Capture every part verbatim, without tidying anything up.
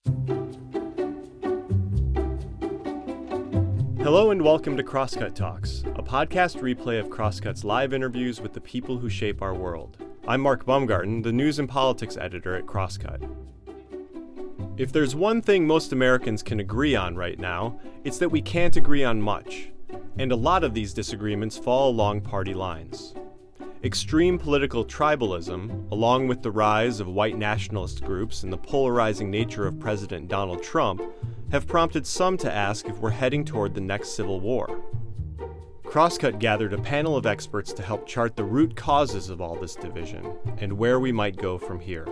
Hello and welcome to Crosscut Talks, a podcast replay of Crosscut's live interviews with the people who shape our world. I'm Mark Baumgarten, the news and politics editor at Crosscut. If there's one thing most Americans can agree on right now, it's that we can't agree on much, and a lot of these disagreements fall along party lines. Extreme political tribalism, along with the rise of white nationalist groups and the polarizing nature of President Donald Trump, have prompted some to ask if we're heading toward the next civil war. Crosscut gathered a panel of experts to help chart the root causes of all this division and where we might go from here.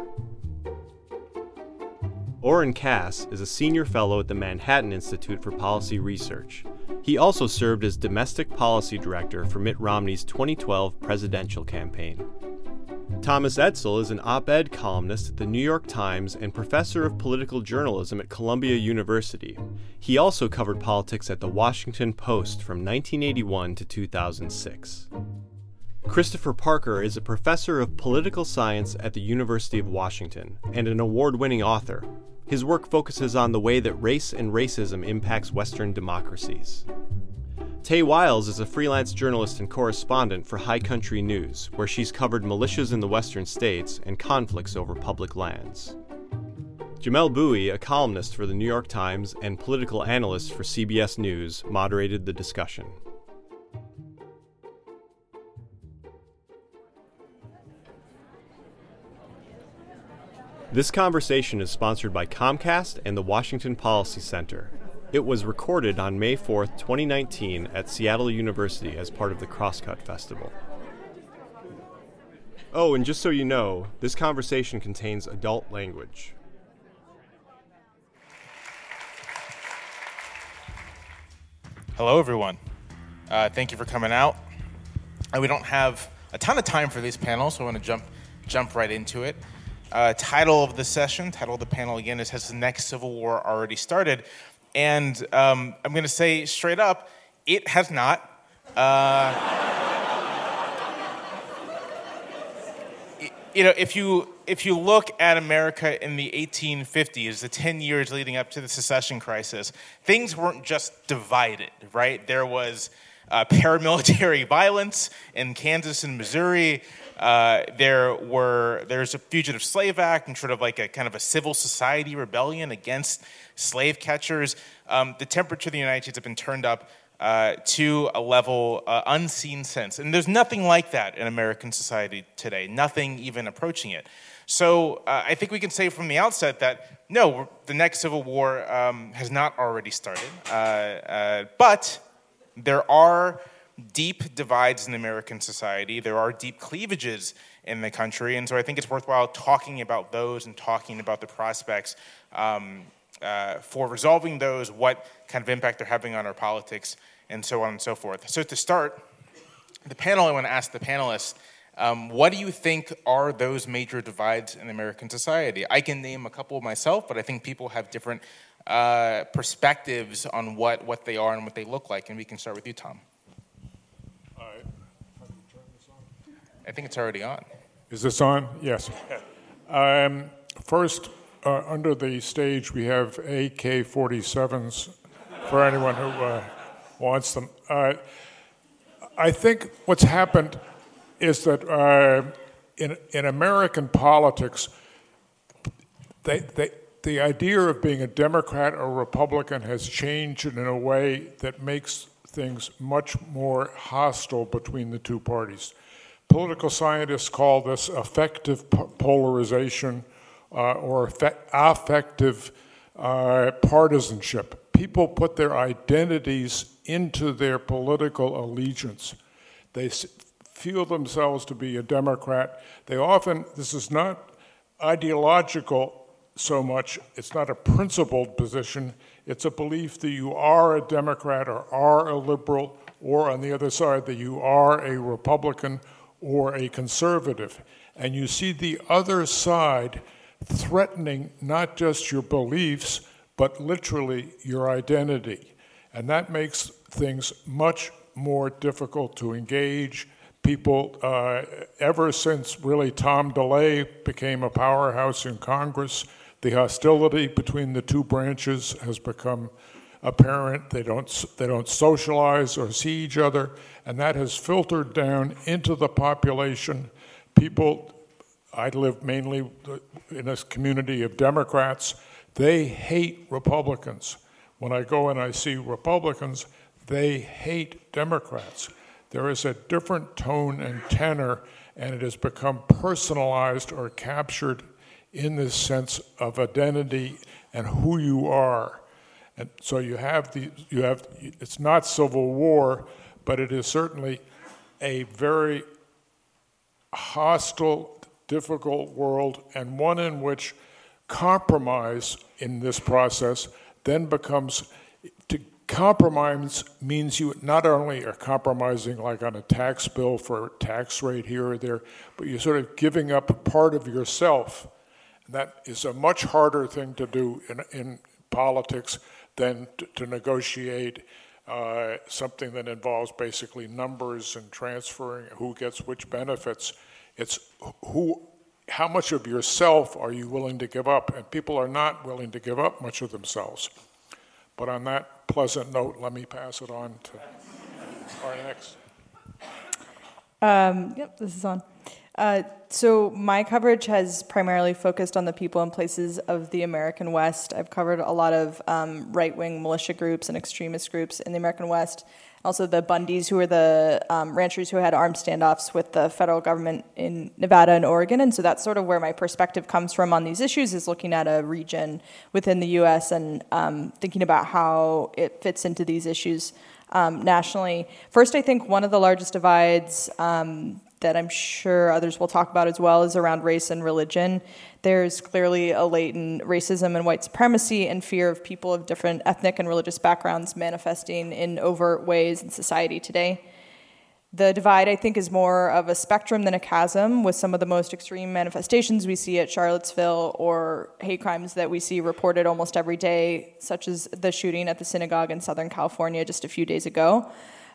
Oren Cass is a senior fellow at the Manhattan Institute for Policy Research. He also served as domestic policy director for Mitt Romney's twenty twelve presidential campaign. Thomas Edsall is an op-ed columnist at the New York Times and professor of political journalism at Columbia University. He also covered politics at the Washington Post from nineteen eighty-one to two thousand six. Christopher Parker is a professor of political science at the University of Washington and an award-winning author. His work focuses on the way that race and racism impacts Western democracies. Tay Wiles is a freelance journalist and correspondent for High Country News, where she's covered militias in the western states and conflicts over public lands. Jamelle Bouie, a columnist for the New York Times and political analyst for C B S News, moderated the discussion. This conversation is sponsored by Comcast and the Washington Policy Center. It was recorded on May fourth, twenty nineteen at Seattle University as part of the Crosscut Festival. Oh, and just so you know, this conversation contains adult language. Hello, everyone. Uh, thank you for coming out. Uh, we don't have a ton of time for these panels, so I want to jump jump right into it. Uh, title of the session, title of the panel again is Has the Next Civil War Already Started? And um, I'm going to say straight up, it has not. Uh, you know, if you if you look at America in the eighteen fifties, the ten years leading up to the secession crisis, things weren't just divided, right? There was uh, paramilitary violence in Kansas and Missouri. Uh, there were there's a Fugitive Slave Act and sort of like a kind of a civil society rebellion against slave catchers. Um, the temperature of the United States has been turned up uh, to a level uh, unseen since. And there's nothing like that in American society today, nothing even approaching it. So uh, I think we can say from the outset that, no, the next Civil War um, has not already started. Uh, uh, but there are deep divides in American society. There are deep cleavages in the country. And so I think it's worthwhile talking about those and talking about the prospects um, Uh, for resolving those, what kind of impact they're having on our politics, and so on and so forth. So to start, the panel, I want to ask the panelists, um, what do you think are those major divides in American society? I can name a couple myself, but I think people have different uh, perspectives on what, what they are and what they look like, and we can start with you, Tom. All right. How do you turn this on? I think it's already on. Is this on? Yes. Um, first, Uh, under the stage, we have A K forty-sevens for anyone who uh, wants them. Uh, I think what's happened is that uh, in in American politics, they, they, the idea of being a Democrat or Republican has changed in a way that makes things much more hostile between the two parties. Political scientists call this affective polarization. Uh, or affective uh, partisanship. People put their identities into their political allegiance. They feel themselves to be a Democrat. They often, this is not ideological so much, it's not a principled position, it's a belief that you are a Democrat or are a liberal, or on the other side, that you are a Republican or a conservative. And you see the other side threatening not just your beliefs, but literally your identity. And that makes things much more difficult to engage. People, uh, ever since really Tom DeLay became a powerhouse in Congress, The hostility between the two branches has become apparent. They don't, they don't socialize or see each other, and that has filtered down into the population. People, I live mainly in a community of Democrats. They hate Republicans. When I go and I see Republicans, they hate Democrats. There is a different tone and tenor, and it has become personalized or captured in this sense of identity and who you are. And so you have the, you have, it's not civil war, but it is certainly a very hostile, difficult world, and one in which compromise in this process then becomes, to compromise means you not only are compromising like on a tax bill for a tax rate here or there, but you're sort of giving up part of yourself. And that is a much harder thing to do in, in politics than to, to negotiate uh, something that involves basically numbers and transferring who gets which benefits. It's who, how much of yourself are you willing to give up? And people are not willing to give up much of themselves. But on that pleasant note, let me pass it on to our next. Um, yep, this is on. Uh, so my coverage has primarily focused on the people and places of the American West. I've covered a lot of um, right-wing militia groups and extremist groups in the American West. Also the Bundys, who were the um, ranchers who had armed standoffs with the federal government in Nevada and Oregon. And so that's sort of where my perspective comes from on these issues, is looking at a region within the U S and um, thinking about how it fits into these issues um, nationally. First, I think one of the largest divides um, that I'm sure others will talk about as well is around race and religion. There's clearly a latent racism and white supremacy and fear of people of different ethnic and religious backgrounds manifesting in overt ways in society today. The divide, I think, is more of a spectrum than a chasm, with some of the most extreme manifestations we see at Charlottesville or hate crimes that we see reported almost every day, such as the shooting at the synagogue in Southern California just a few days ago.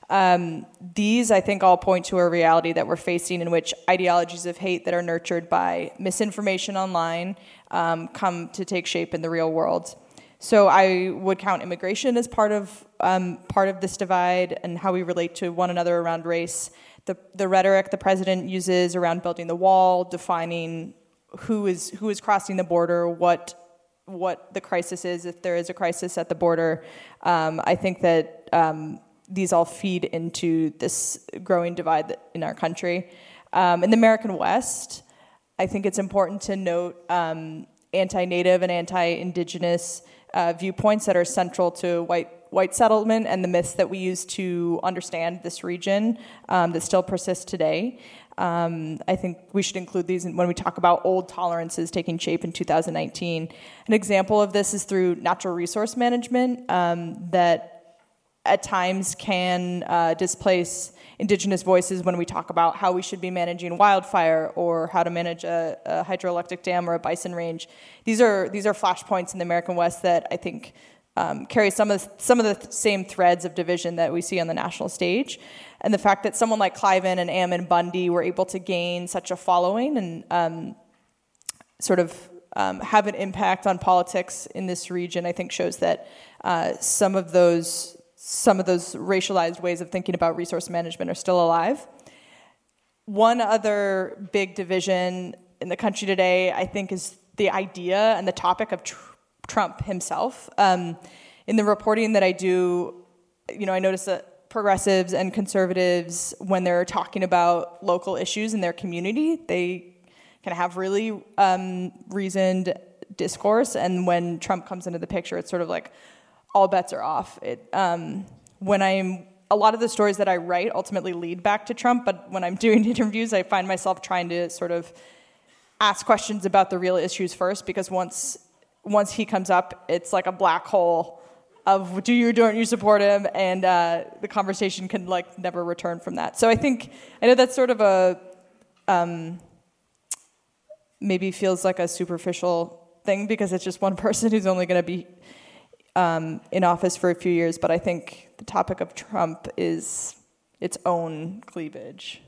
Um, these, I think, all point to a reality that we're facing in which ideologies of hate that are nurtured by misinformation online um, come to take shape in the real world. So I would count immigration as part of um, part of this divide and how we relate to one another around race. The the rhetoric the president uses around building the wall, defining who is who is crossing the border, what what the crisis is if there is a crisis at the border. Um, I think that um, these all feed into this growing divide in our country. Um, in the American West, I think it's important to note um, anti-Native and anti-Indigenous uh, viewpoints that are central to white white settlement and the myths that we use to understand this region um, that still persist today. Um, I think we should include these when we talk about old tolerances taking shape in two thousand nineteen. An example of this is through natural resource management um, that at times can uh, displace Indigenous voices when we talk about how we should be managing wildfire or how to manage a, a hydroelectric dam or a bison range. These are these are flashpoints in the American West that I think um, carry some of the, some of the th- same threads of division that we see on the national stage. And the fact that someone like Cliven and Ammon Bundy were able to gain such a following and um, sort of um, have an impact on politics in this region, I think shows that uh, some of those some of those racialized ways of thinking about resource management are still alive. One other big division in the country today, I think, is the idea and the topic of tr- Trump himself. Um, in the reporting that I do, you know, I notice that progressives and conservatives, when they're talking about local issues in their community, they can have really um, reasoned discourse. And when Trump comes into the picture, it's sort of like, all bets are off. It, um, when I'm, a lot of the stories that I write ultimately lead back to Trump, but when I'm doing interviews, I find myself trying to sort of ask questions about the real issues first, because once once he comes up, it's like a black hole of do you or don't you support him, and uh, the conversation can like never return from that. So I think, I know that's sort of a, um, maybe feels like a superficial thing because it's just one person who's only going to be Um, in office for a few years, but I think the topic of Trump is its own cleavage.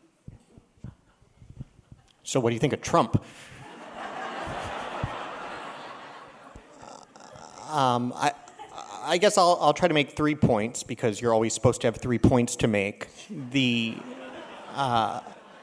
So what do you think of Trump? Um, I, I guess I'll, I'll try to make three points because you're always supposed to have three points to make. The, uh,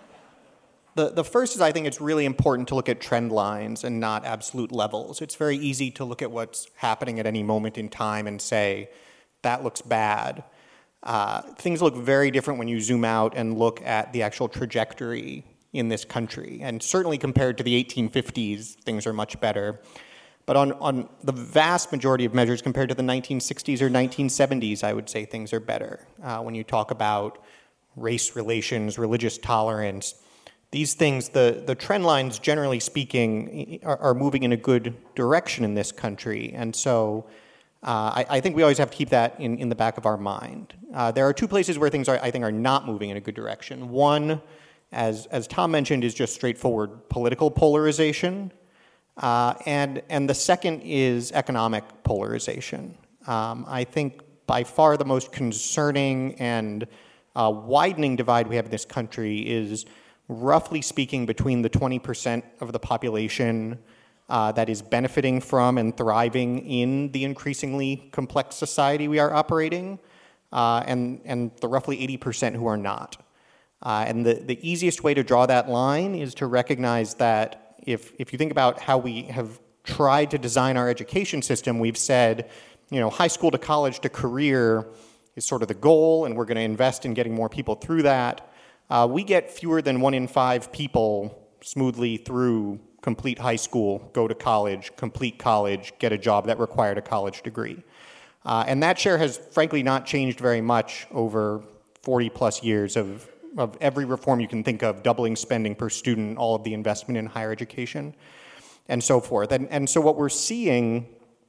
the, the first is I think it's really important to look at trend lines and not absolute levels. It's very easy to look at what's happening at any moment in time and say, that looks bad. Uh, things look very different when you zoom out and look at the actual trajectory in this country. And certainly compared to the eighteen fifties, things are much better. But on, on the vast majority of measures compared to the nineteen sixties or nineteen seventies, I would say things are better. Uh, when you talk about race relations, religious tolerance, these things, the, the trend lines, generally speaking, are, are moving in a good direction in this country. And so uh, I, I think we always have to keep that in, in the back of our mind. Uh, there are two places where things, are, I think, are not moving in a good direction. One, as, as Tom mentioned, is just straightforward political polarization. Uh, and, and the second is economic polarization. Um, I think by far the most concerning and uh, widening divide we have in this country is, roughly speaking, between the twenty percent of the population uh, that is benefiting from and thriving in the increasingly complex society we are operating, uh, and, and the roughly eighty percent who are not. Uh, and the, the easiest way to draw that line is to recognize that if, if you think about how we have tried to design our education system, we've said, you know, high school to college to career is sort of the goal, and we're going to invest in getting more people through that. Uh, we get fewer than one in five people smoothly through complete high school, go to college, complete college, get a job that required a college degree. Uh, and that share has frankly not changed very much over forty plus years of, of every reform you can think of, doubling spending per student, all of the investment in higher education, and so forth. And, and so what we're seeing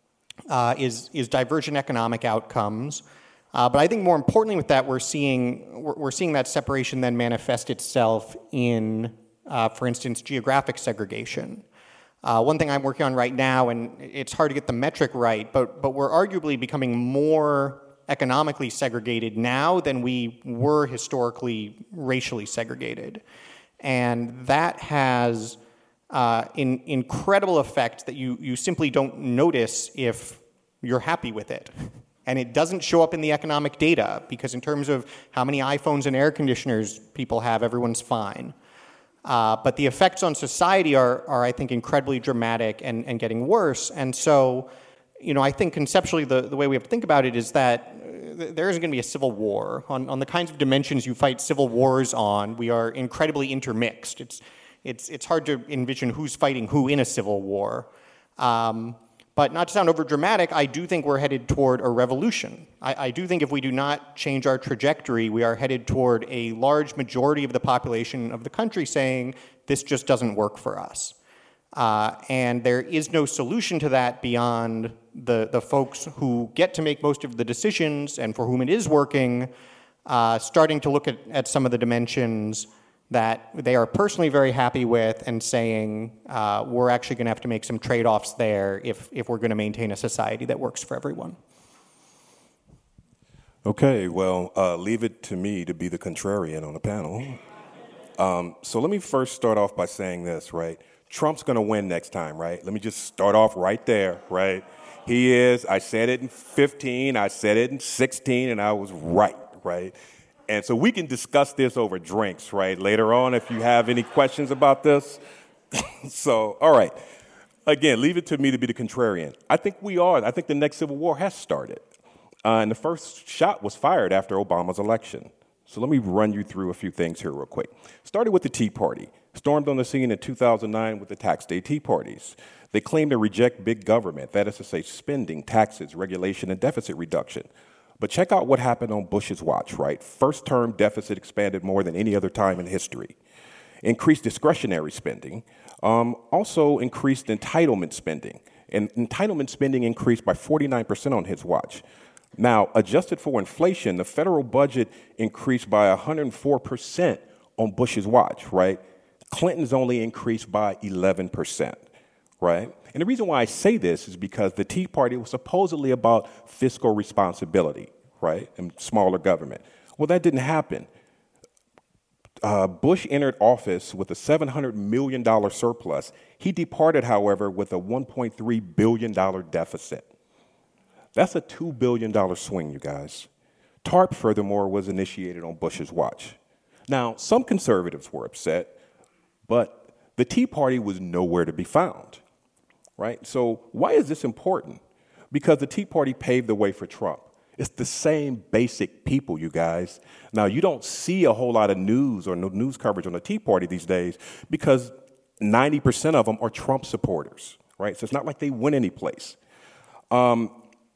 uh, is, is divergent economic outcomes. Uh, but I think more importantly with that, we're seeing, we're, we're seeing that separation then manifest itself in, uh, for instance, geographic segregation. Uh, one thing I'm working on right now, and it's hard to get the metric right, but, but we're arguably becoming more economically segregated now than we were historically racially segregated. And that has uh, in, incredible effects that you, you simply don't notice if you're happy with it. And it doesn't show up in the economic data because in terms of how many iPhones and air conditioners people have, everyone's fine. Uh, but the effects on society are, are I think, incredibly dramatic and, and getting worse. And so, you know, I think conceptually the, the way we have to think about it is that there isn't going to be a civil war. On, on the kinds of dimensions you fight civil wars on, we are incredibly intermixed. It's, it's, it's hard to envision who's fighting who in a civil war. Um, But not to sound overdramatic, I do think we're headed toward a revolution. I, I do think if we do not change our trajectory, we are headed toward a large majority of the population of the country saying, this just doesn't work for us. Uh, and there is no solution to that beyond the, the folks who get to make most of the decisions and for whom it is working, uh, starting to look at, at some of the dimensions that they are personally very happy with and saying uh, we're actually going to have to make some trade-offs there if, if we're going to maintain a society that works for everyone. Okay, well, uh, leave it to me to be the contrarian on the panel. Um, so let me first start off by saying this, right? Trump's going to win next time, right? Let me just start off right there, right? He is. I said it in fifteen, I said it in sixteen, and I was right, right? And so we can discuss this over drinks, right, later on if you have any questions about this. So, all right. Again, leave it to me to be the contrarian. I think we are. I think the next Civil War has started. Uh, and the first shot was fired after Obama's election. So let me run you through a few things here real quick. Started with the Tea Party. Stormed on the scene in two thousand nine with the Tax Day Tea Parties. They claim to reject big government, that is to say spending, taxes, regulation, and deficit reduction. But check out what happened on Bush's watch, right? First term deficit expanded more than any other time in history. Increased discretionary spending, um, also increased entitlement spending. And entitlement spending increased by forty-nine percent on his watch. Now, adjusted for inflation, the federal budget increased by one hundred four percent on Bush's watch, right? Clinton's only increased by eleven percent, right? And the reason why I say this is because the Tea Party was supposedly about fiscal responsibility, right, and smaller government. Well, that didn't happen. Uh, Bush entered office with a seven hundred million dollars surplus. He departed, however, with a one point three billion dollars deficit, That's a two billion dollars swing, you guys. TARP, furthermore, was initiated on Bush's watch. Now, some conservatives were upset, but the Tea Party was nowhere to be found, right? So why is this important? Because the Tea Party paved the way for Trump. It's the same basic people, you guys. Now, you don't see a whole lot of news or no news coverage on the Tea Party these days because ninety percent of them are Trump supporters, right? So it's not like they went any place. Um,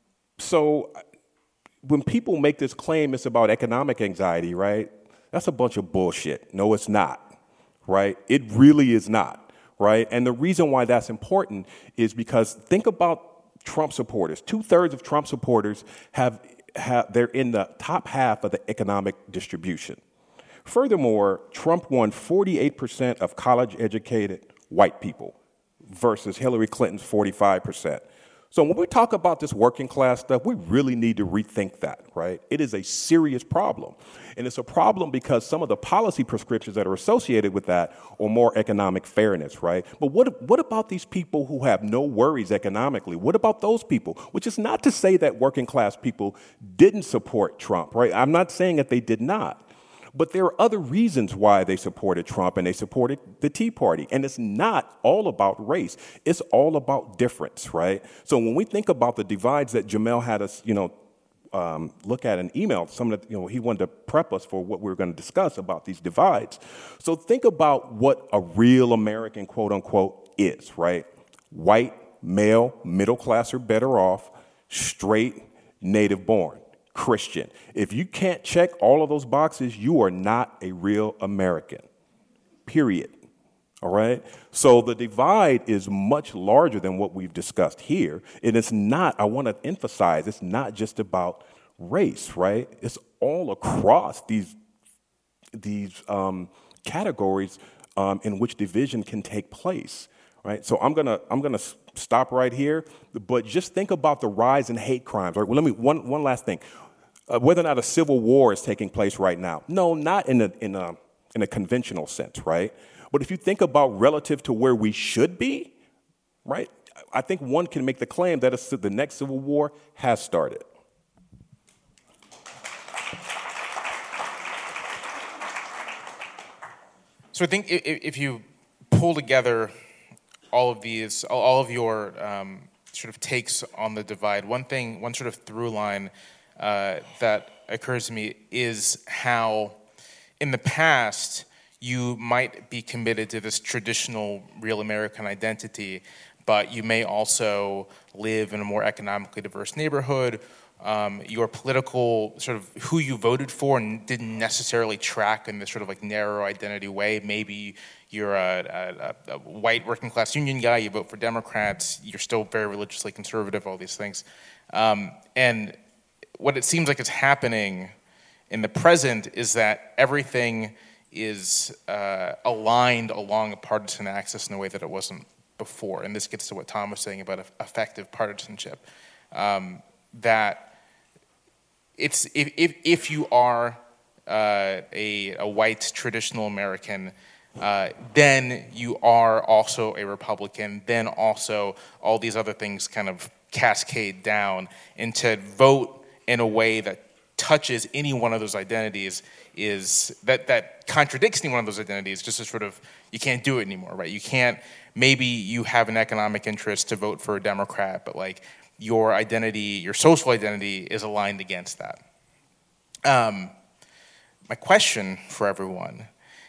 so when people make this claim it's about economic anxiety, right, that's a bunch of bullshit. No, it's not, right? It really is not, right? And the reason why that's important is because think about Trump supporters. Two-thirds of Trump supporters have, have they're in the top half of the economic distribution. Furthermore, Trump won forty-eight percent of college-educated white people versus Hillary Clinton's forty-five percent. So when we talk about this working class stuff, we really need to rethink that, right? It is a serious problem. And it's a problem because some of the policy prescriptions that are associated with that are more economic fairness, right? But what, what about these people who have no worries economically? What about those people? Which is not to say that working class people didn't support Trump, right? I'm not saying that they did not. But there are other reasons why they supported Trump and they supported the Tea Party. And it's not all about race. It's all about difference, right? So when we think about the divides that Jamel had us, you know, um, look at an email, some of the, you know, he wanted to prep us for what we were going to discuss about these divides. So think about what a real American, quote unquote, is, right? White, male, middle class or better off, straight, native born. Christian. If you can't check all of those boxes, you are not a real American, period. All right? So the divide is much larger than what we've discussed here. And it's not, I want to emphasize, it's not just about race, right? It's all across these, these um, categories um, in which division can take place. Right, so I'm gonna I'm gonna stop right here, but just think about the rise in hate crimes. Right, well, let me one one last thing, uh, whether or not a civil war is taking place right now. No, not in a in a in a conventional sense, right? But if you think about relative to where we should be, right, I think one can make the claim that a, the next civil war has started. So I think if, if you pull together all of these, all of your um, sort of takes on the divide, one thing, one sort of through line uh, that occurs to me is how in the past you might be committed to this traditional real American identity, but you may also live in a more economically diverse neighborhood. Um, your political, sort of who you voted for and didn't necessarily track in this sort of like narrow identity way. Maybe you're a, a, a white working class union guy, you vote for Democrats, you're still very religiously conservative, all these things. Um, and what it seems like is happening in the present is that everything is uh, aligned along a partisan axis in a way that it wasn't before. And this gets to what Tom was saying about effective partisanship. Um, that it's if if, if you are uh, a, a white traditional American, uh, then you are also a Republican. Then also all these other things kind of cascade down, and to vote in a way that touches any one of those identities is that that contradicts any one of those identities. Just a sort of you can't do it anymore, right? You can't. Maybe you have an economic interest to vote for a Democrat, but like. Your identity, your social identity is aligned against that. Um, my question for everyone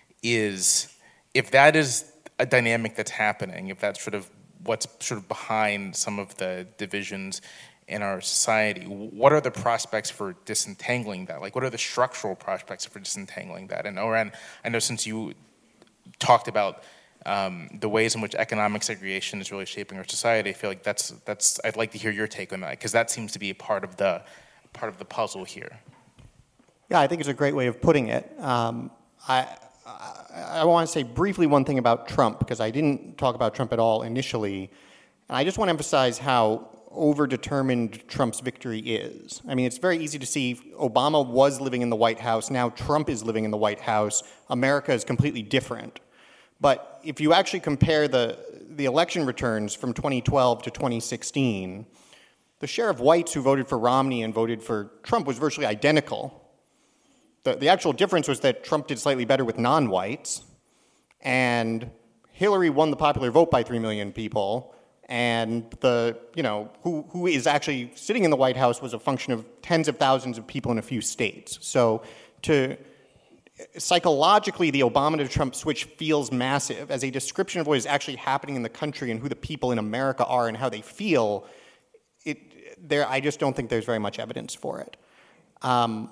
is, if that is a dynamic that's happening, if that's sort of what's sort of behind some of the divisions in our society, what are the prospects for disentangling that? Like, what are the structural prospects for disentangling that? And Oren, I know since you talked about Um, the ways in which economic segregation is really shaping our society, I feel like that's that's. I'd like to hear your take on that because that seems to be a part of the part of the puzzle here. Yeah, I think it's a great way of putting it. Um, I I, I want to say briefly one thing about Trump because I didn't talk about Trump at all initially, and I just want to emphasize how overdetermined Trump's victory is. I mean, it's very easy to see Obama was living in the White House. Now Trump is living in the White House. America is completely different. But if you actually compare the, the election returns from twenty twelve to twenty sixteen, the share of whites who voted for Romney and voted for Trump was virtually identical. The, the actual difference was that Trump did slightly better with non-whites, and Hillary won the popular vote by three million people, and the, you know, who, who is actually sitting in the White House was a function of tens of thousands of people in a few states. So to psychologically, the Obama to Trump switch feels massive. As a description of what is actually happening in the country and who the people in America are and how they feel, it, there, I just don't think there's very much evidence for it. Um,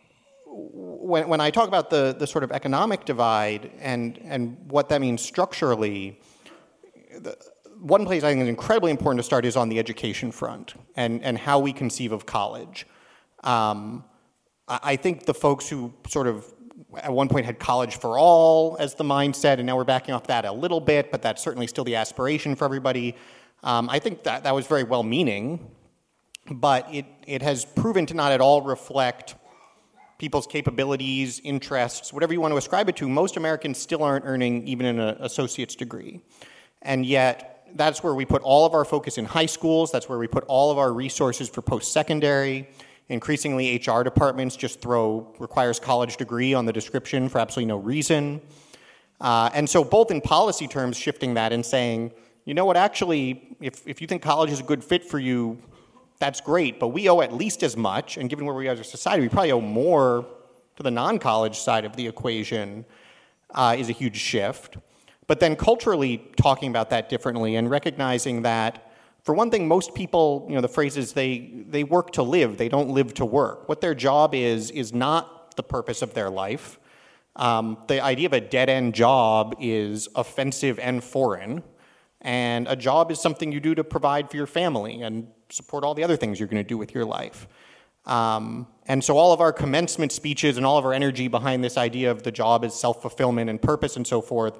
when, when I talk about the, the sort of economic divide and, and what that means structurally, the, one place I think is incredibly important to start is on the education front and, and how we conceive of college. Um, I, I think the folks who sort of at one point had college for all as the mindset, and now we're backing off that a little bit, but that's certainly still the aspiration for everybody. Um, I think that that was very well-meaning, but it, it has proven to not at all reflect people's capabilities, interests, whatever you want to ascribe it to. Most Americans still aren't earning even an associate's degree. And yet, that's where we put all of our focus in high schools. That's where we put all of our resources for post-secondary. Increasingly, H R departments just throw requires college degree on the description for absolutely no reason. Uh, and so both in policy terms, shifting that and saying, you know what, actually, if, if you think college is a good fit for you, that's great, but we owe at least as much, and given where we are as a society, we probably owe more to the non-college side of the equation, uh, is a huge shift. But then culturally talking about that differently and recognizing that, for one thing, most people, you know, the phrase is they, they work to live, they don't live to work. What their job is, is not the purpose of their life. Um, the idea of a dead-end job is offensive and foreign, and a job is something you do to provide for your family and support all the other things you're going to do with your life. Um, and so all of our commencement speeches and all of our energy behind this idea of the job as self-fulfillment and purpose and so forth,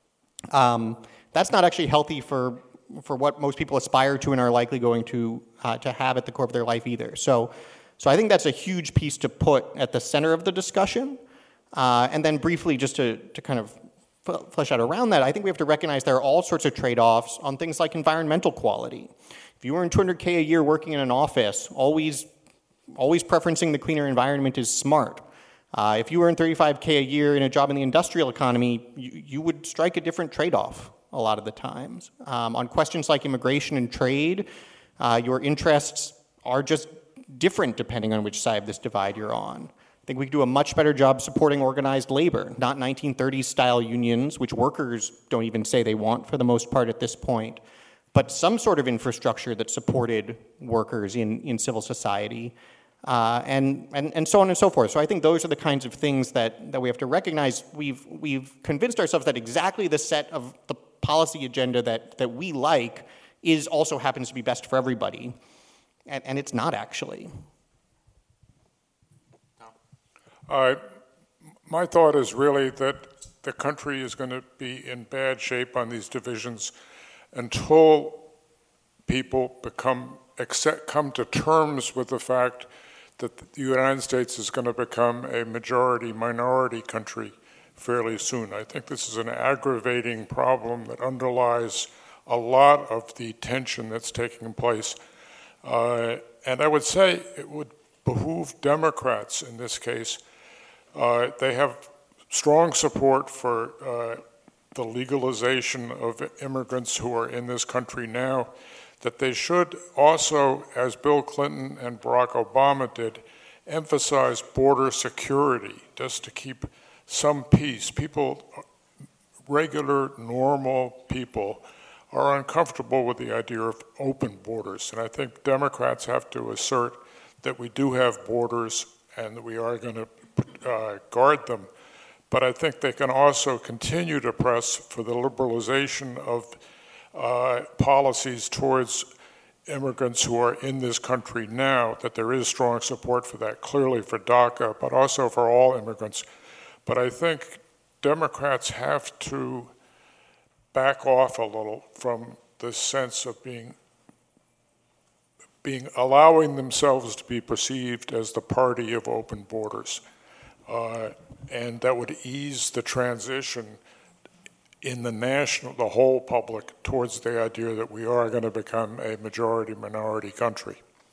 um, that's not actually healthy for for what most people aspire to and are likely going to uh, to have at the core of their life either. So, so I think that's a huge piece to put at the center of the discussion. Uh, and then briefly, just to, to kind of flesh out around that, I think we have to recognize there are all sorts of trade-offs on things like environmental quality. If you earn two hundred K a year working in an office, always, always preferencing the cleaner environment is smart. Uh, if you earn thirty-five K a year in a job in the industrial economy, you, you would strike a different trade-off a lot of the times. Um, on questions like immigration and trade, uh, your interests are just different depending on which side of this divide you're on. I think we could do a much better job supporting organized labor, not nineteen thirties style unions, which workers don't even say they want for the most part at this point, but some sort of infrastructure that supported workers in, in civil society, uh, and, and, and so on and so forth. So I think those are the kinds of things that, that we have to recognize. We've, we've convinced ourselves that exactly the set of the policy agenda that, that we like is also happens to be best for everybody, and, and it's not actually. Uh, my thought is really that the country is going to be in bad shape on these divisions until people become accept, come to terms with the fact that the United States is going to become a majority-minority country fairly soon. I think this is an aggravating problem that underlies a lot of the tension that's taking place. Uh, and I would say it would behoove Democrats in this case. Uh, they have strong support for uh, the legalization of immigrants who are in this country now, that they should also, as Bill Clinton and Barack Obama did, emphasize border security just to keep some peace. People, regular, normal people, are uncomfortable with the idea of open borders. And I think Democrats have to assert that we do have borders and that we are going to uh, guard them. But I think they can also continue to press for the liberalization of uh, policies towards immigrants who are in this country now, that there is strong support for that, clearly for DACA, but also for all immigrants. But I think Democrats have to back off a little from this sense of being, being allowing themselves to be perceived as the party of open borders. Uh, and that would ease the transition in the national, the whole public, towards the idea that we are going to become a majority-minority country.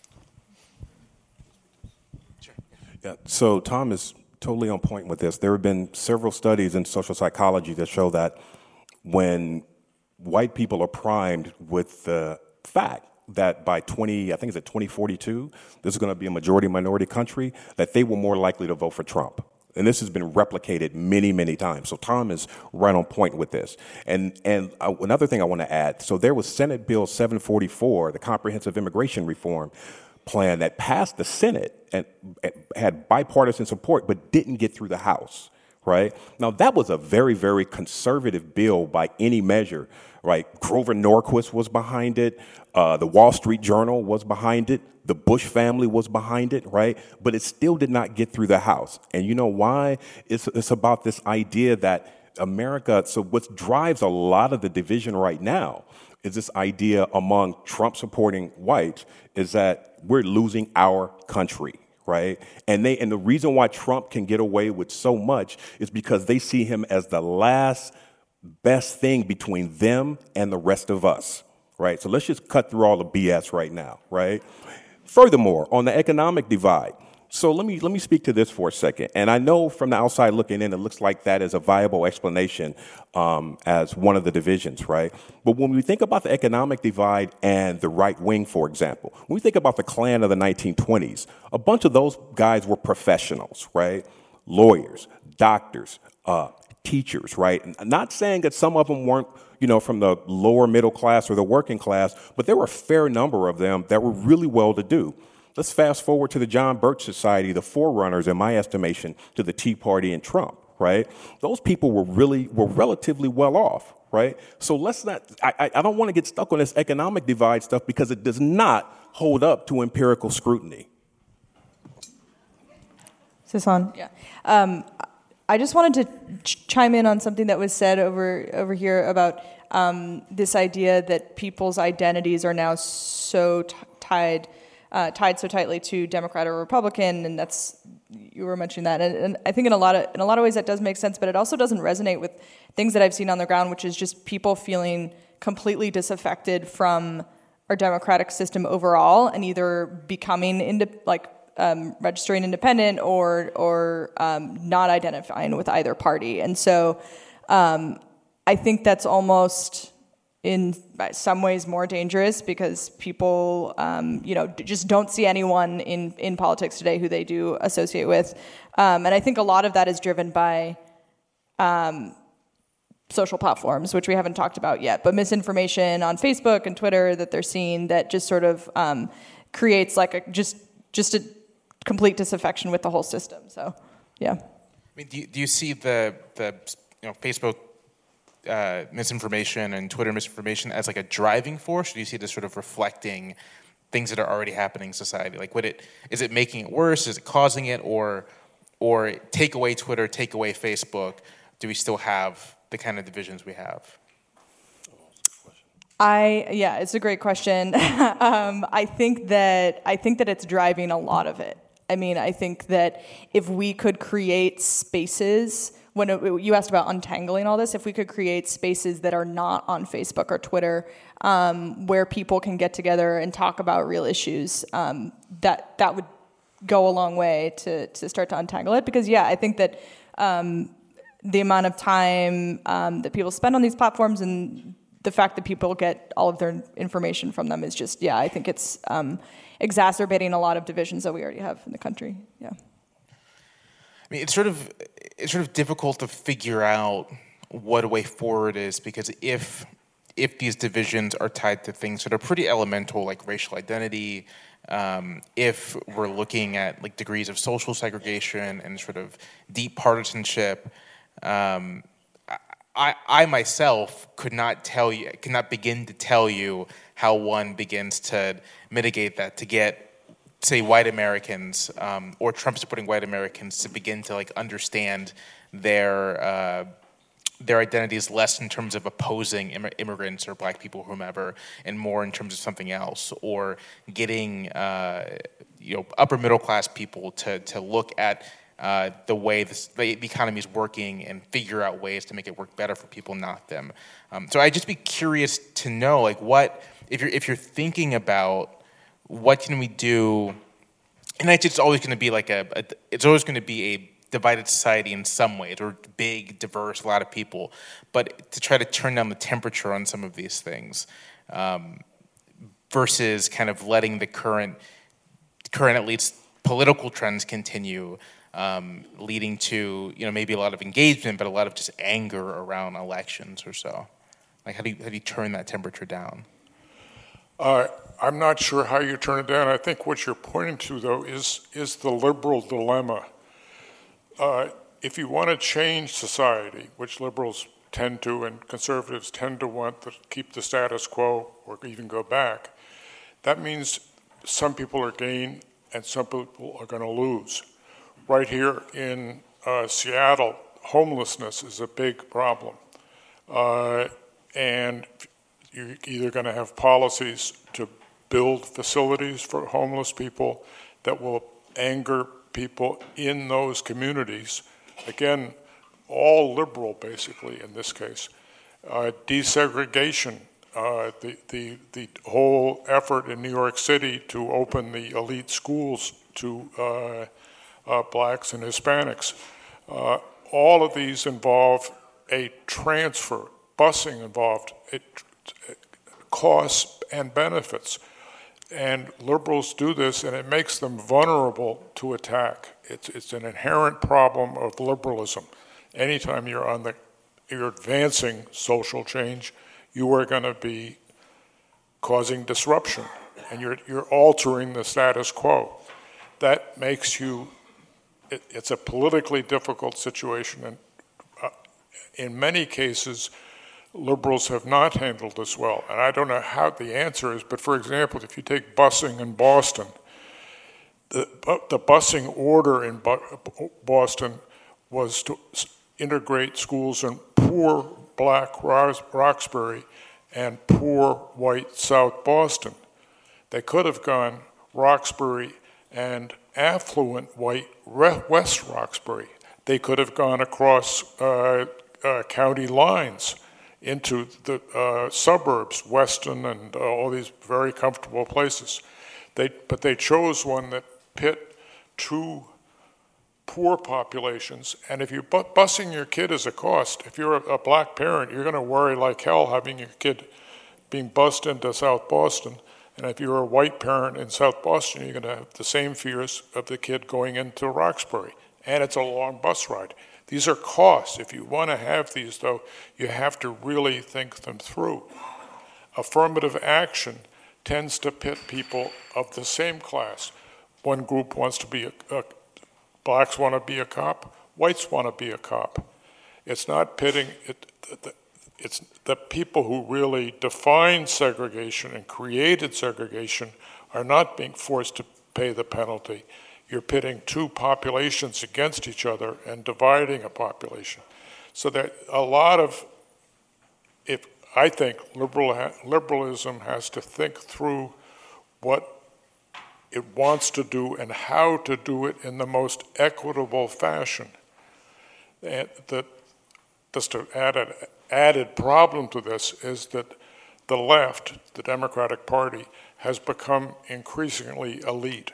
Yeah, so Tom is totally on point with this. There have been several studies in social psychology that show that when white people are primed with the fact that by twenty, I think it's at twenty forty-two, this is going to be a majority minority country, that they were more likely to vote for Trump. And this has been replicated many, many times. So Tom is right on point with this. And and uh, another thing I want to add, so there was Senate Bill seven forty-four, the Comprehensive Immigration Reform Plan, that passed the Senate and, and had bipartisan support but didn't get through the House, right? Now, that was a very, very conservative bill by any measure, right? Grover Norquist was behind it. Uh, the Wall Street Journal was behind it. The Bush family was behind it, right? But it still did not get through the House. And you know why? It's, it's about this idea that America, so what drives a lot of the division right now is this idea among Trump-supporting whites is that we're losing our country, right? And they and the reason why Trump can get away with so much is because they see him as the last best thing between them and the rest of us, right? So let's just cut through all the B S right now, right? Furthermore, on the economic divide, so let me let me speak to this for a second. And I know from the outside looking in, it looks like that is a viable explanation um, as one of the divisions, right? But when we think about the economic divide and the right wing, for example, when we think about the Klan of the nineteen twenties, a bunch of those guys were professionals, right? Lawyers, doctors, uh, teachers, right? And I'm not saying that some of them weren't, you know, from the lower middle class or the working class, but there were a fair number of them that were really well-to-do. Let's fast forward to the John Birch Society, the forerunners, in my estimation, to the Tea Party and Trump, right? Those people were really, were relatively well off, right? So let's not, I, I don't want to get stuck on this economic divide stuff because it does not hold up to empirical scrutiny. Is this on? Yeah. Um, I just wanted to ch- chime in on something that was said over over here about um, this idea that people's identities are now so t- tied uh, tied so tightly to Democrat or Republican, and that's you were mentioning that, and, and I think in a lot of in a lot of ways that does make sense, but it also doesn't resonate with things that I've seen on the ground, which is just people feeling completely disaffected from our democratic system overall, and either becoming into like. Um, registering independent or or um, not identifying with either party. And so um, I think that's almost in some ways more dangerous because people, um, you know, just don't see anyone in, in politics today who they do associate with. Um, and I think a lot of that is driven by um, social platforms, which we haven't talked about yet, but misinformation on Facebook and Twitter that they're seeing that just sort of um, creates like a just just a complete disaffection with the whole system. So, yeah. I mean, do you, do you see the the you know Facebook uh, misinformation and Twitter misinformation as like a driving force, or do you see it as sort of reflecting things that are already happening in society? Like, would it is it making it worse? Is it causing it, or or take away Twitter, take away Facebook? Do we still have the kind of divisions we have? I yeah, it's a great question. um, I think that I think that it's driving a lot of it. I mean, I think that if we could create spaces, when it, you asked about untangling all this, if we could create spaces that are not on Facebook or Twitter, um, where people can get together and talk about real issues, um, that that would go a long way to to start to untangle it. Because yeah, I think that um, the amount of time um, that people spend on these platforms and the fact that people get all of their information from them is just, yeah, I think it's um, exacerbating a lot of divisions that we already have in the country. Yeah. I mean, it's sort of it's sort of difficult to figure out what a way forward is, because if if these divisions are tied to things that are pretty elemental, like racial identity, um, if we're looking at like degrees of social segregation and sort of deep partisanship. Um, I, I myself could not tell you, could not begin to tell you how one begins to mitigate that, to get, say, white Americans um, or Trump-supporting white Americans to begin to like understand their uh, their identities less in terms of opposing Im- immigrants or black people, whomever, and more in terms of something else, or getting uh, you know upper middle class people to to look at. Uh, the way this, the economy is working and figure out ways to make it work better for people, not them. Um, so I'd just be curious to know, like, what if you're if you're thinking about what can we do the United States is always going to be like a, a it's always going to be a divided society in some ways. We're big, diverse, a lot of people, but to try to turn down the temperature on some of these things, um, versus kind of letting the current, current at least political trends continue, um, leading to, you know, maybe a lot of engagement, but a lot of just anger around elections or so. Like, how do you how do you turn that temperature down? Uh, I'm not sure how you turn it down. I think what you're pointing to, though, is is the liberal dilemma. Uh, if you want to change society, which liberals tend to and conservatives tend to want to keep the status quo or even go back, that means some people are gain and some people are going to lose. Right here in uh, Seattle, homelessness is a big problem. Uh, and you're either going to have policies to build facilities for homeless people that will anger people in those communities. Again, all liberal, basically, in this case. Uh, desegregation, uh, the, the, the whole effort in New York City to open the elite schools to uh, uh, blacks and Hispanics. Uh, all of these involve a transfer, busing involved, it, it, costs and benefits. And liberals do this, and it makes them vulnerable to attack. It's, it's an inherent problem of liberalism. Anytime you're on the, you're advancing social change, you are going to be causing disruption, and you're you're altering the status quo. That makes you. It, it's a politically difficult situation, and uh, in many cases, liberals have not handled this well. And I don't know how the answer is, but for example, if you take busing in Boston, the, the busing order in Boston was to integrate schools in poor black Roxbury and poor white South Boston. They could have gone Roxbury and affluent white West Roxbury. They could have gone across uh, uh, county lines into the uh, suburbs, Weston and uh, all these very comfortable places. They, but they chose one that pit two poor populations, and if you're bu- busing your kid as a cost, if you're a, a black parent, you're going to worry like hell having your kid being bused into South Boston, and if you're a white parent in South Boston, you're going to have the same fears of the kid going into Roxbury, and it's a long bus ride. These are costs. If you want to have these, though, you have to really think them through. Affirmative action tends to pit people of the same class. One group wants to be a, a blacks want to be a cop, whites want to be a cop. It's not pitting, it, it's the people who really defined segregation and created segregation are not being forced to pay the penalty. You're pitting two populations against each other and dividing a population. So that a lot of, if I think liberal liberalism has to think through what it wants to do and how to do it in the most equitable fashion. And that, just to add an added problem to this is that the left, the Democratic Party, has become increasingly elite.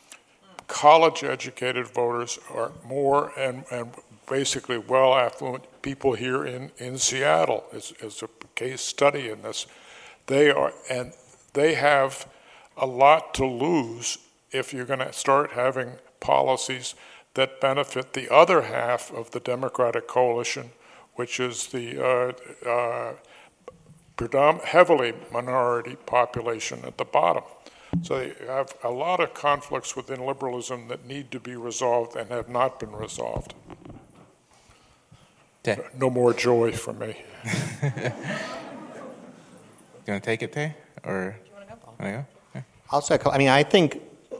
College-educated voters are more and, and basically well-affluent people here in, in Seattle. It's, it's a case study in this. They are, and they have a lot to lose if you're going to start having policies that benefit the other half of the Democratic coalition, which is the uh, uh, predom- heavily minority population at the bottom. So you have a lot of conflicts within liberalism that need to be resolved and have not been resolved. Tay. No more joy for me. You want to take it, Tay? Or do you want to go? Want to go? Yeah. I'll say, I mean, I think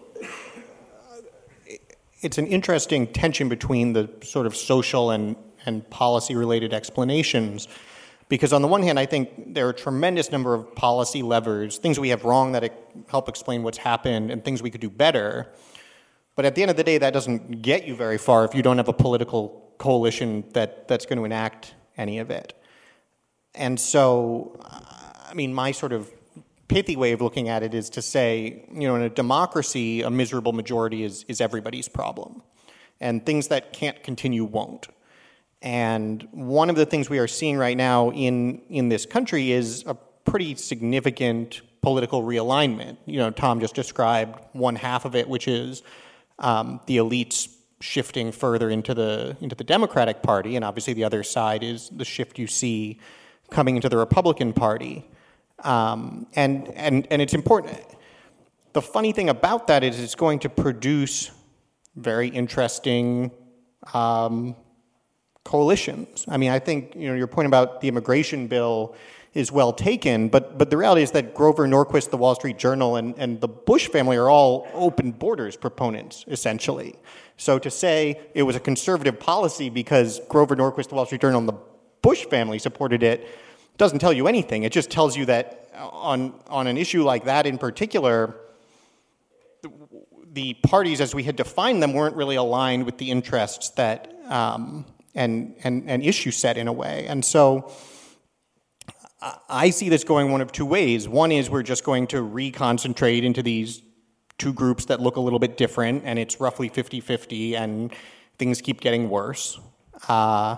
it's an interesting tension between the sort of social and, and policy-related explanations. Because on the one hand, I think there are a tremendous number of policy levers, things we have wrong that help explain what's happened, and things we could do better. But at the end of the day, that doesn't get you very far if you don't have a political coalition that, that's going to enact any of it. And so, I mean, my sort of pithy way of looking at it is to say, you know, in a democracy, a miserable majority is, is everybody's problem. And things that can't continue won't. And one of the things we are seeing right now in, in this country is a pretty significant political realignment. You know, Tom just described one half of it, which is um, the elites shifting further into the into the Democratic Party, and obviously the other side is the shift you see coming into the Republican Party. Um, and and and it's important. The funny thing about that is it's going to produce very interesting um, coalitions. I mean, I think, you know, your point about the immigration bill is well taken, but but the reality is that Grover Norquist, the Wall Street Journal, and, and the Bush family are all open borders proponents, essentially. So to say it was a conservative policy because Grover Norquist, the Wall Street Journal, and the Bush family supported it doesn't tell you anything. It just tells you that on on an issue like that in particular, the, the parties as we had defined them weren't really aligned with the interests that um, and, and, and issue set in a way. And so I see this going one of two ways. One is we're just going to reconcentrate into these two groups that look a little bit different, and it's roughly fifty-fifty, and things keep getting worse. Uh,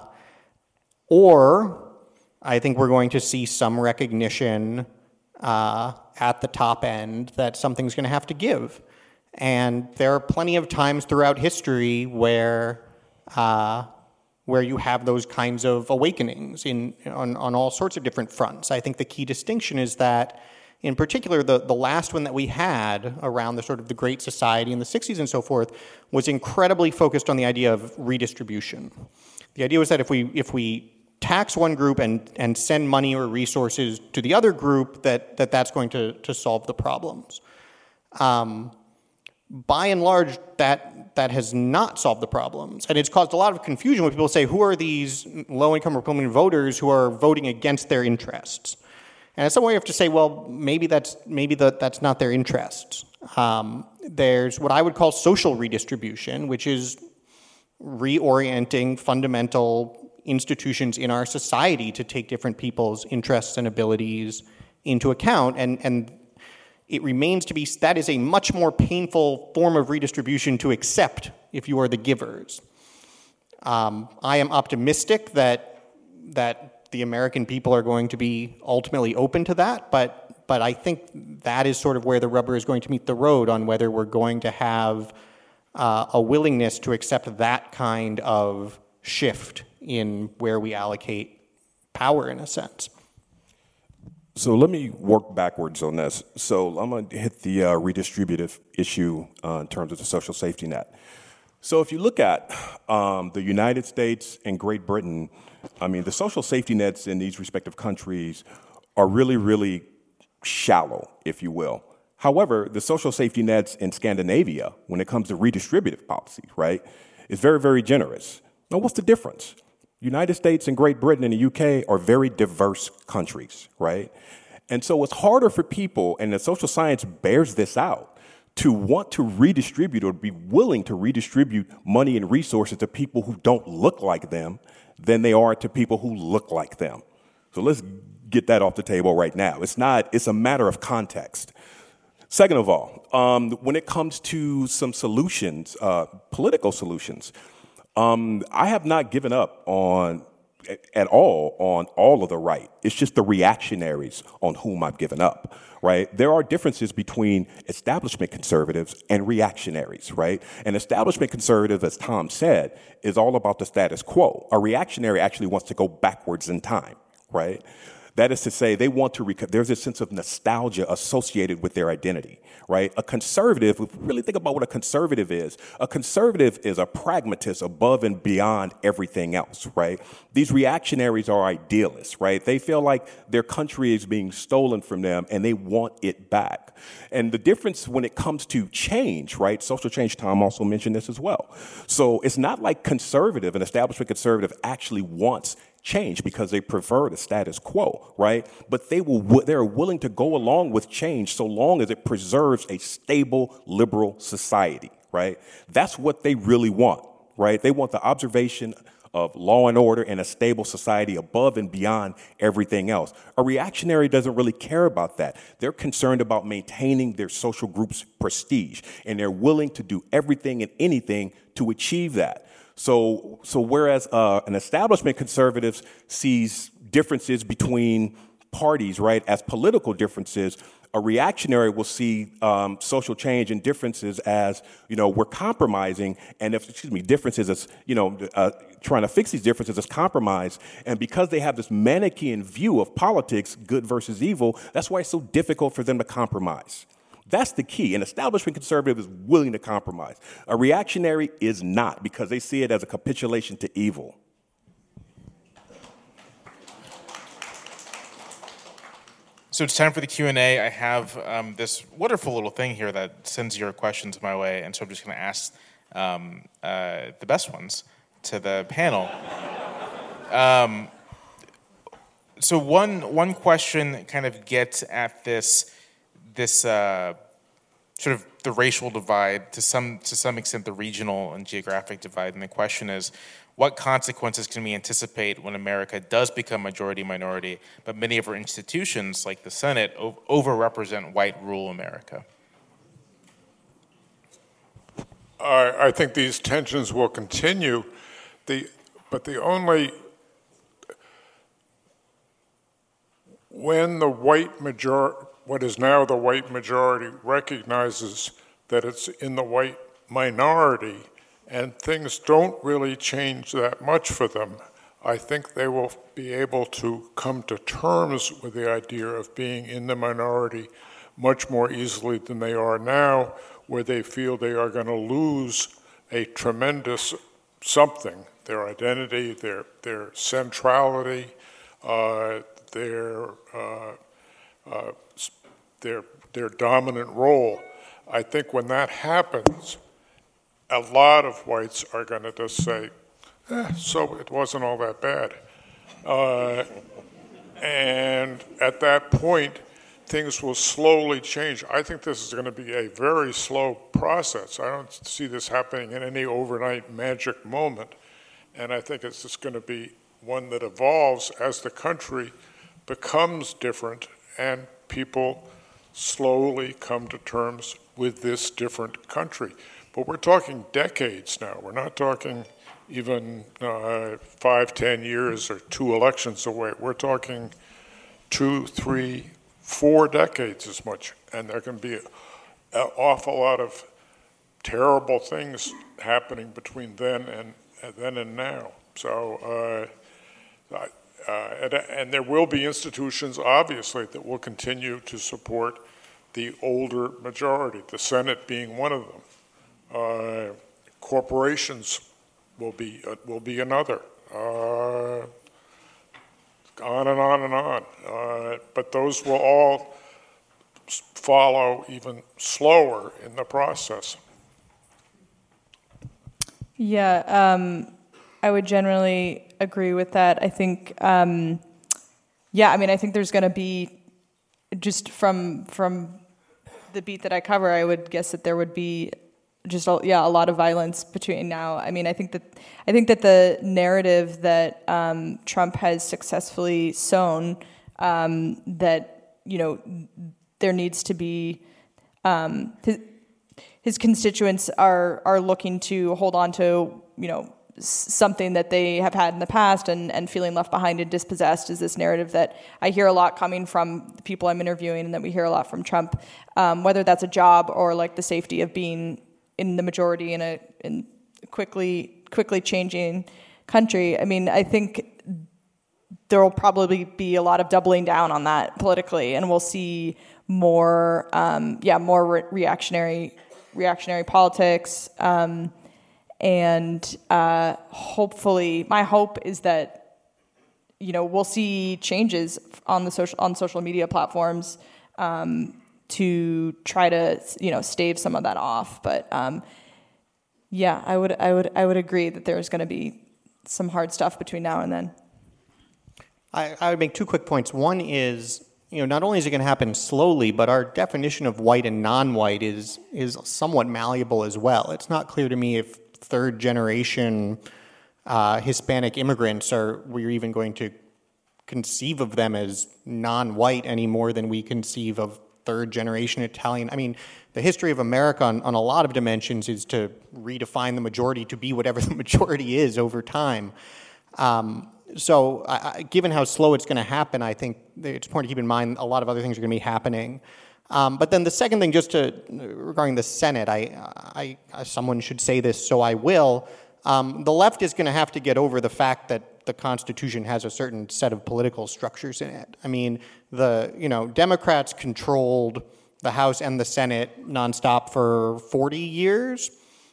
or I think we're going to see some recognition uh, at the top end that something's going to have to give. And there are plenty of times throughout history where uh, where you have those kinds of awakenings in on, on all sorts of different fronts. I think the key distinction is that, in particular, the, the last one that we had around the sort of the Great Society in the sixties and so forth was incredibly focused on the idea of redistribution. The idea was that if we if we tax one group and, and send money or resources to the other group, that, that that's going to, to solve the problems. Um, by and large, that that has not solved the problems. And it's caused a lot of confusion when people say, who are these low-income Republican voters who are voting against their interests? And in some way you have to say, well, maybe that's maybe the, that's not their interests. Um, there's what I would call social redistribution, which is reorienting fundamental institutions in our society to take different people's interests and abilities into account. And, and it remains to be, that is a much more painful form of redistribution to accept if you are the givers. Um, I am optimistic that that the American people are going to be ultimately open to that, but but I think that is sort of where the rubber is going to meet the road on whether we're going to have uh, a willingness to accept that kind of shift in where we allocate power, in a sense. So let me work backwards on this. So I'm going to hit the uh, redistributive issue uh, in terms of the social safety net. So if you look at um, the United States and Great Britain, I mean, the social safety nets in these respective countries are really, really shallow, if you will. However, the social safety nets in Scandinavia, when it comes to redistributive policy, right, is very, very generous. Now, what's the difference? United States and Great Britain and the U K are very diverse countries, right? And so it's harder for people, and the social science bears this out, to want to redistribute or be willing to redistribute money and resources to people who don't look like them than they are to people who look like them. So let's get that off the table right now. It's not, it's a matter of context. Second of all, um, when it comes to some solutions, uh, political solutions, Um, I have not given up on at all on all of the right. It's just the reactionaries on whom I've given up, right? There are differences between establishment conservatives and reactionaries, right? An establishment conservative, as Tom said, is all about the status quo. A reactionary actually wants to go backwards in time, right? That is to say, they want to, rec- there's a sense of nostalgia associated with their identity, right? A conservative, if we really think about what a conservative is, a conservative is a pragmatist above and beyond everything else, right? These reactionaries are idealists, right? They feel like their country is being stolen from them and they want it back. And the difference when it comes to change, right? Social change, Tom also mentioned this as well. So it's not like conservative, an establishment conservative actually wants change because they prefer the status quo, right? But they will they're willing to go along with change so long as it preserves a stable liberal society, right? That's what they really want, right? They want the observation of law and order and a stable society above and beyond everything else. A reactionary doesn't really care about that. They're concerned about maintaining their social group's prestige, and they're willing to do everything and anything to achieve that. So, so whereas uh, an establishment conservative sees differences between parties, right, as political differences, a reactionary will see um, social change and differences as, you know, we're compromising, and if, excuse me, differences as, you know, uh, trying to fix these differences as compromise. And because they have this Manichaean view of politics, good versus evil, that's why it's so difficult for them to compromise. That's the key. An establishment conservative is willing to compromise. A reactionary is not, because they see it as a capitulation to evil. So it's time for the Q and A. I have um, this wonderful little thing here that sends your questions my way, and so I'm just going to ask um, uh, the best ones to the panel. um, so one one question kind of gets at this this uh, sort of the racial divide, to some to some extent the regional and geographic divide, and the question is, what consequences can we anticipate when America does become majority-minority, but many of our institutions, like the Senate, o- overrepresent white rural America? I, I think these tensions will continue. The, but the only, when the white major, what is now the white majority recognizes that it's in the white minority, and things don't really change that much for them, I think they will be able to come to terms with the idea of being in the minority much more easily than they are now, where they feel they are going to lose a tremendous something, their identity, their, their centrality, uh, their, uh, uh, their, their dominant role. I think when that happens, a lot of whites are going to just say, eh, so it wasn't all that bad. Uh, and at that point, things will slowly change. I think this is going to be a very slow process. I don't see this happening in any overnight magic moment. And I think it's just going to be one that evolves as the country becomes different and people slowly come to terms with this different country. But we're talking decades now. We're not talking even uh, five, ten years or two elections away. We're talking two, three, four decades as much. And there can be an awful lot of terrible things happening between then and, and then and now. So, uh, uh, and, and there will be institutions, obviously, that will continue to support the older majority, the Senate being one of them. Uh, corporations will be uh, will be another. Uh, on and on and on. Uh, but those will all follow even slower in the process. Yeah, um, I would generally agree with that. I think, um, yeah, I mean, I think there's going to be, just from from the beat that I cover, I would guess that there would be just a, yeah a lot of violence between now. I mean, I think that I think that the narrative that um, Trump has successfully sown, um, that you know there needs to be um, his, his constituents are are looking to hold on to you know something that they have had in the past and, and feeling left behind and dispossessed, is this narrative that I hear a lot coming from the people I'm interviewing and that we hear a lot from Trump, um, whether that's a job or like the safety of being in the majority in a in quickly quickly changing country. I mean, I think there will probably be a lot of doubling down on that politically, and we'll see more, um, yeah, more re- reactionary reactionary politics. Um, and uh, hopefully, my hope is that you know we'll see changes on the social on social media platforms. Um, to try to, you know, stave some of that off. But um, yeah, I would, I would, I would agree that there's going to be some hard stuff between now and then. I, I would make two quick points. One is, you know, not only is it going to happen slowly, but our definition of white and non-white is is somewhat malleable as well. It's not clear to me if third generation uh, Hispanic immigrants, or we're even going to conceive of them as non-white any more than we conceive of third-generation Italian. I mean, the history of America on, on a lot of dimensions is to redefine the majority to be whatever the majority is over time. Um, so I, I, given how slow it's going to happen, I think it's important to keep in mind a lot of other things are going to be happening. Um, but then the second thing, just to regarding the Senate, I, I, I someone should say this, so I will. Um, the left is going to have to get over the fact that the Constitution has a certain set of political structures in it. I mean, the you know Democrats controlled the House and the Senate nonstop for forty years.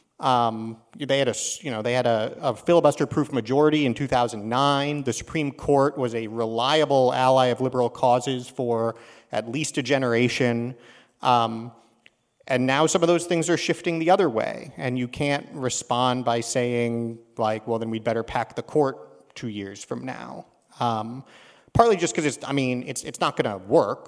Um, they had a you know they had a, a filibuster-proof majority in two thousand nine. The Supreme Court was a reliable ally of liberal causes for at least a generation. Um, And now some of those things are shifting the other way, and you can't respond by saying, like, well, then we'd better pack the court two years from now. Um, partly just because it's, I mean, it's it's not going to work.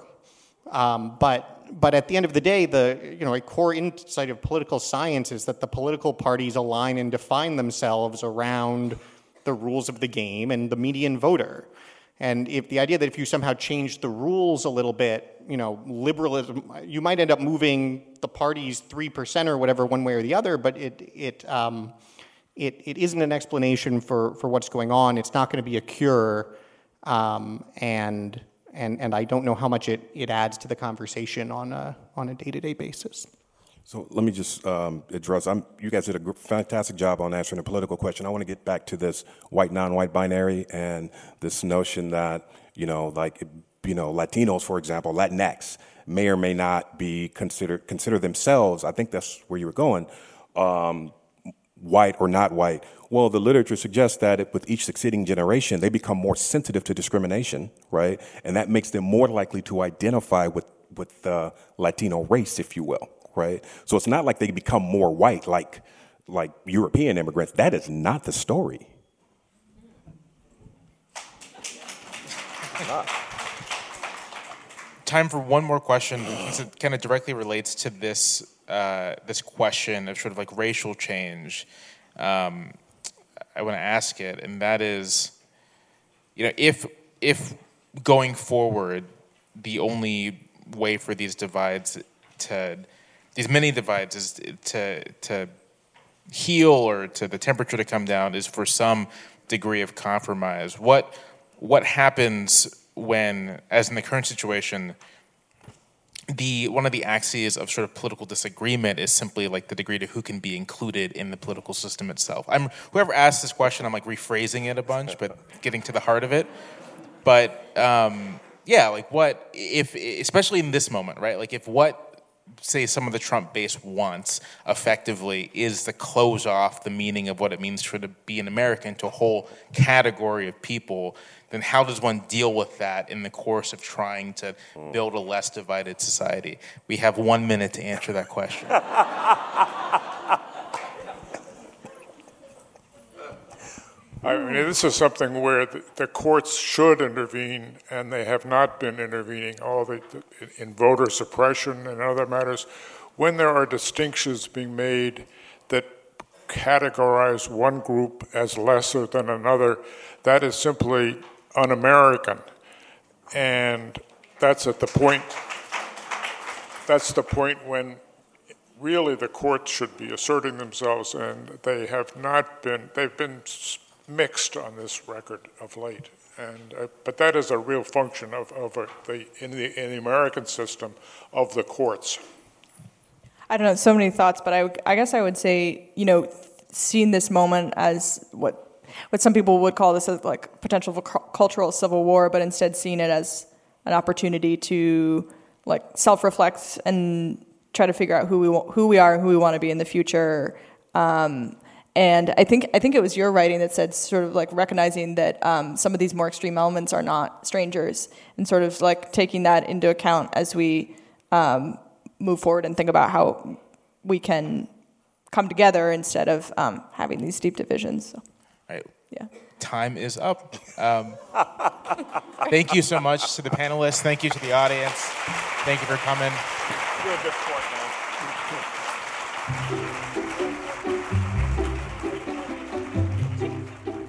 Um, but but at the end of the day, the you know a core insight of political science is that the political parties align and define themselves around the rules of the game and the median voter. And if the idea that if you somehow change the rules a little bit, you know, liberalism, you might end up moving the parties three percent or whatever one way or the other, but it it um, it, it isn't an explanation for, for what's going on. It's not going to be a cure, um, and and and I don't know how much it, it adds to the conversation on a on a day-to-day basis. So let me just um, address, I'm, you guys did a fantastic job on answering the political question. I want to get back to this white, non-white binary and this notion that, you know, like, you know, Latinos, for example, Latinx, may or may not be considered, consider themselves, I think that's where you were going, um, white or not white. Well, the literature suggests that it, with each succeeding generation, they become more sensitive to discrimination, right? And that makes them more likely to identify with, with the Latino race, if you will. Right? So it's not like they become more white like like European immigrants. That is not the story. Time for one more question. It kind of directly relates to this uh, this question of sort of like racial change. Um, I want to ask it, and that is, you know, if if going forward, the only way for these divides to These many divides is to to heal or to the temperature to come down is for some degree of compromise. What what happens when, as in the current situation, the one of the axes of sort of political disagreement is simply like the degree to who can be included in the political system itself? I'm whoever asked this question, I'm like rephrasing it a bunch, but getting to the heart of it. But um, yeah, like what if, especially in this moment, right? Like if what say some of the Trump base wants effectively is to close off the meaning of what it means for to be an American to a whole category of people, then how does one deal with that in the course of trying to build a less divided society? We have one minute to answer that question. I mean, this is something where the, the courts should intervene, and they have not been intervening all the, the, in voter suppression and other matters. When there are distinctions being made that categorize one group as lesser than another, that is simply un-American. And that's at the point, that's the point when really the courts should be asserting themselves, and they have not been, they've been mixed on this record of late, and uh, but that is a real function of, of uh, the in the in the American system of the courts. I don't know, so many thoughts, but I, I guess I would say, you know, seeing this moment as what what some people would call this as like potential for cu- cultural civil war, but instead seeing it as an opportunity to like self-reflect and try to figure out who we who we are and who we want to be in the future. Um, And I think I think it was your writing that said sort of like recognizing that um, some of these more extreme elements are not strangers, and sort of like taking that into account as we um, move forward and think about how we can come together instead of um, having these deep divisions. So, right. Yeah. Time is up. Um, thank you so much to the panelists. Thank you to the audience. Thank you for coming. You're a good point, man.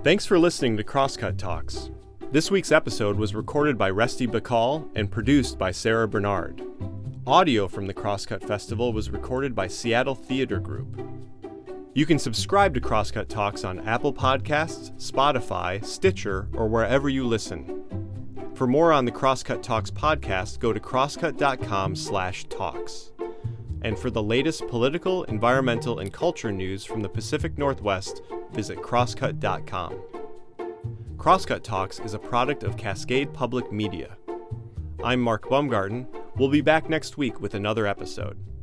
Thanks for listening to Crosscut Talks. This week's episode was recorded by Rusty Bacall and produced by Sarah Bernard. Audio from the Crosscut Festival was recorded by Seattle Theater Group. You can subscribe to Crosscut Talks on Apple Podcasts, Spotify, Stitcher, or wherever you listen. For more on the Crosscut Talks podcast, go to crosscut.com slash talks. And for the latest political, environmental, and culture news from the Pacific Northwest, visit crosscut dot com. Crosscut Talks is a product of Cascade Public Media. I'm Mark Baumgarten. We'll be back next week with another episode.